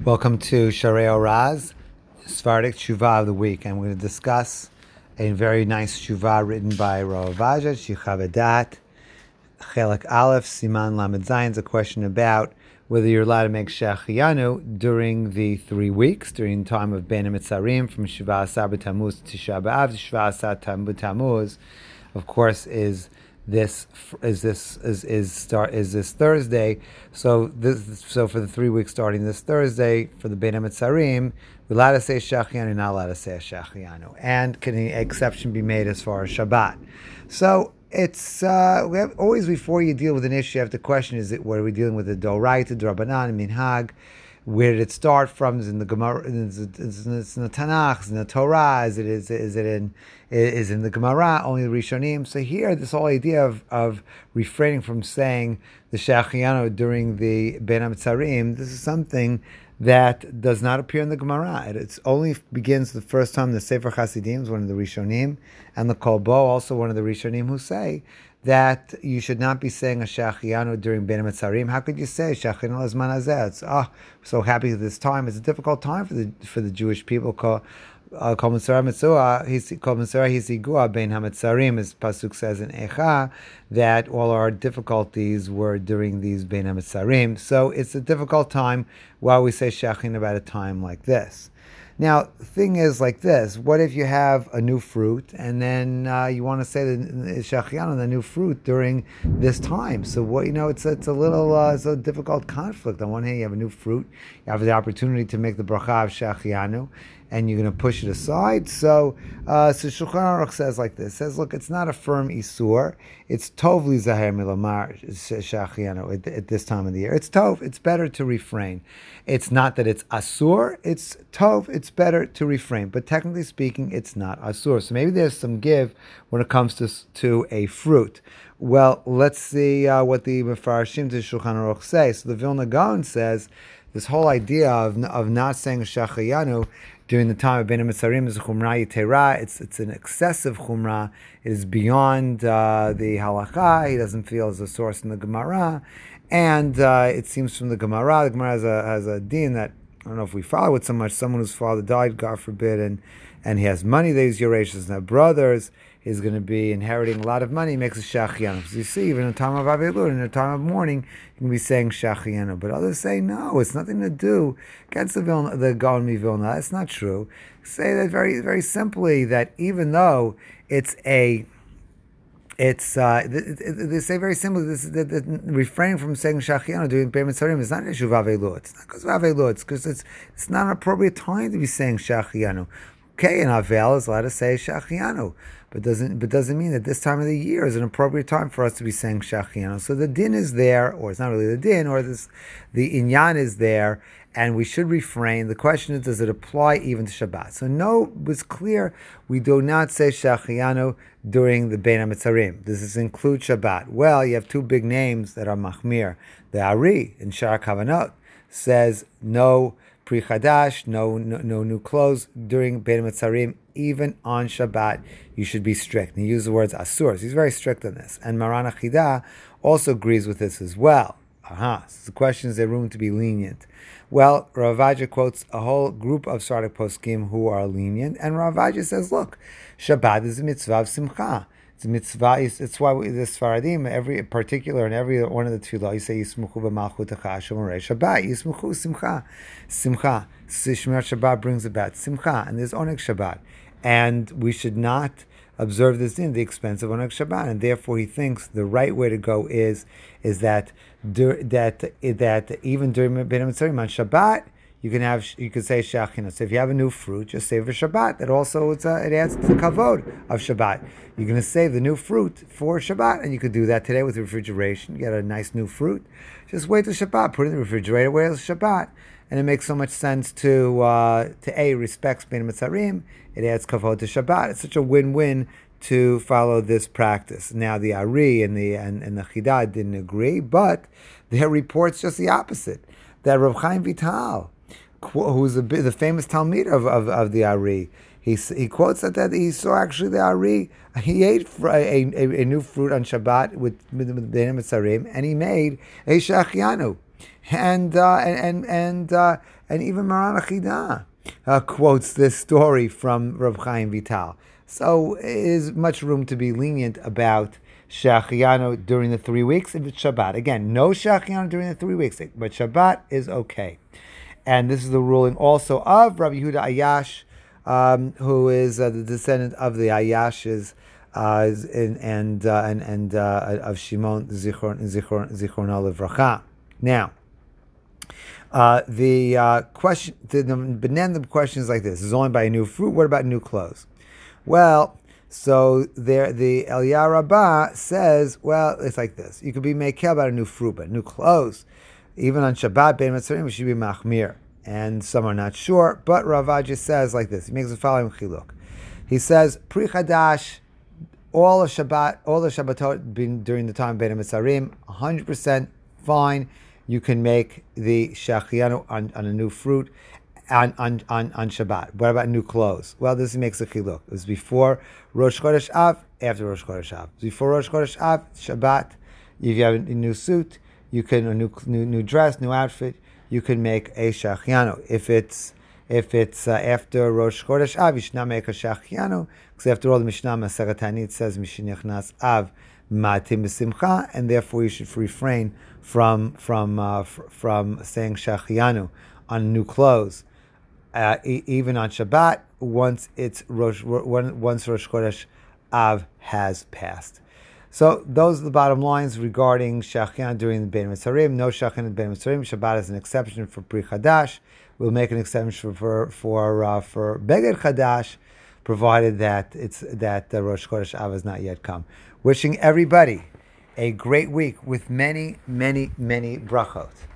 Welcome to Sharei Oraz, Sephardic Tshuva of the week, and we're going to discuss a very nice Tshuva written by Rav Vaja, Shichavedat, Chelek Aleph, Siman Lamed Zayin. It's a question about whether you're allowed to make Shechiyanu during the 3 weeks, during the time of Ben Mitzarim, from Shiva Asar B'Tammuz to Tisha B'Av to Shiva Asar B'Tammuz. Of course, is this Thursday. So for the 3 weeks starting this Thursday for the Bein HaMetzarim, we're allowed to say Shechiyanu, not allowed to say Shechiyanu, and can an exception be made as far as Shabbat? So it's we have always, before you deal with an issue, you have to question: what are we dealing with, the Doraita, Drabanan, Minhag? Where did it start from? Is it in the Gemara? Is it in the Tanakh? Is it in the Torah? Is in the Gemara? Only the Rishonim? So here, this whole idea of refraining from saying the Shechiyanu during the Ben HaMetzarim, this is something that does not appear in the Gemara. It only begins the first time the Sefer Hasidim is one of the Rishonim, and the Kolbo, also one of the Rishonim, who say that you should not be saying a Shechiyanu during Ben HaMetzarim. How could you say Shechiyanu Lazman Hazeh? It's so happy at this time. It's a difficult time for the Jewish people. Kol Mitzvah Mitzvah Hisigua Ben HaMetzarim, as Pasuk says in Echa, that all our difficulties were during these Ben HaMetzarim. So it's a difficult time while we say Shechiyanu about a time like this. Now, the thing is like this: what if you have a new fruit and then you want to say the Shechiyanu, the new fruit, during this time? So it's a little it's a difficult conflict. On one hand, you have a new fruit, you have the opportunity to make the bracha of Shechiyanu, and you're going to push it aside. So Shulchan Aruch says like this: says, look, it's not a firm isur. It's tov li zaher milamar Shechiyanu at this time of the year. It's tov. It's better to refrain. It's not that it's asur. It's tov. It's better to refrain. But technically speaking, it's not asur. So maybe there's some give when it comes to a fruit. Well, let's see what the Mefarshim to Shulchan Aruch say. So the Vilna Gaon says this whole idea of not saying Shechiyanu during the time of Ben HaMetzarim is chumrah yitera. It's an excessive chumrah. It is beyond the halakha. He doesn't feel as a source in the Gemara, and it seems from the Gemara has a din that, I don't know if we follow it so much. Someone whose father died, God forbid, and he has money that he's Yerushalayim, and have brothers, he's going to be inheriting a lot of money. He makes a Shechiyanu. So you see, even in the time of Avelud, in the time of mourning, you can be saying Shechiyanu. But others say, no, it's nothing to do against the Gaon Mivilna. That's not true. Say that very, very simply, that even though they say very simply, that refraining from saying Shechiyanu during Ben HaMetzarim is not an issue of Avelud. It's not because of Avelud. It's because it's not an appropriate time to be saying Shechiyanu. Okay, and Avel is allowed to say Shechiyanu, but doesn't mean that this time of the year is an appropriate time for us to be saying Shechiyanu. So the din is there, or it's not really the din, or the inyan is there, and we should refrain. The question is, does it apply even to Shabbat? So no, it's clear we do not say Shechiyanu during the Bein HaMetzarim. Does this include Shabbat? Well, you have two big names that are machmir. The Ari in Shar Kavanot says no Pri Chadash, no new clothes during Bein HaMetzarim. Even on Shabbat, you should be strict. And he used the words asur. So he's very strict on this. And Maran Achidah also agrees with this as well. So the question is, there room to be lenient? Well, Rav Vaja quotes a whole group of Sephardic poskim who are lenient, and Rav Vaja says, look, Shabbat is a mitzvah of simcha. It's a mitzvah. It's why the Sfaradim, every particular and every one of the tefillah, you say Yismuchu b'malchutecha shomorei Shabbat. Yismuchu simcha. Shmirat Shabbat brings about simcha, and there's oneg Shabbat, and we should not observe this din at the expense of oneg Shabbat, and therefore he thinks the right way to go is that even during Ben HaMetzarim on Shabbat, you could say Shechiyanu. So if you have a new fruit, just save for Shabbat. That also it adds to the kavod of Shabbat. You're going to save the new fruit for Shabbat, and you could do that today with refrigeration. You get a nice new fruit, just wait till Shabbat, put it in the refrigerator, wait till Shabbat, and it makes so much sense to respects Ben HaMetzarim. It adds kavod to Shabbat. It's such a win-win to follow this practice. Now the Ari and the Chidah didn't agree, but their report's just the opposite. That Rav Chaim Vital, who's the famous Talmid of the Ari, he quotes that he saw actually the Ari, he ate a new fruit on Shabbat with Bein HaMetzarim, and he made a Shechiyanu. And even Maran Achida quotes this story from Rav Chaim Vital. So there is much room to be lenient about Shachianu during the 3 weeks if it's Shabbat. Again, no Shachianu during the 3 weeks, but Shabbat is okay. And this is the ruling also of Rabbi Yehuda Ayash, who is the descendant of the Ayashes of Shimon Zichron Livracha. Now, the question, the question is like this: is only by a new fruit. What about new clothes? Well, so there, the Eliyah Rabbah says, well, it's like this: you could be mekel about a new fruit, but new clothes, even on Shabbat, Ben Matzarim, should be machmir. And some are not sure, but Ravaja says like this. He makes the following chiluk. He says, Pri Chadash, all the Shabbatot during the time of Ben Mitzarim, 100% fine. You can make the shachianu on a new fruit on Shabbat. What about new clothes? Well, this makes a chiluk. It was before Rosh Chodesh Av, after Rosh Chodesh Av. Before Rosh Chodesh Av, Shabbat, if you have a new suit, you can a new dress, new outfit, you can make a shachianu. If it's after Rosh Chodesh Av, you should not make a shachianu, because after all, the Mishnah Masechet Tanit says Mishinichnas Av Matim B'Simcha, and therefore you should refrain from saying shachianu on new clothes, even on Shabbat once Rosh Chodesh Av has passed. So those are the bottom lines regarding Shachian during the Ben Mitzarim. No Shachian in Ben Mitzarim. Shabbat is an exception for Pri Chadash. We'll make an exception for Beged Chadash, provided that Rosh Chodesh Av has not yet come. Wishing everybody a great week with many, many, many brachot.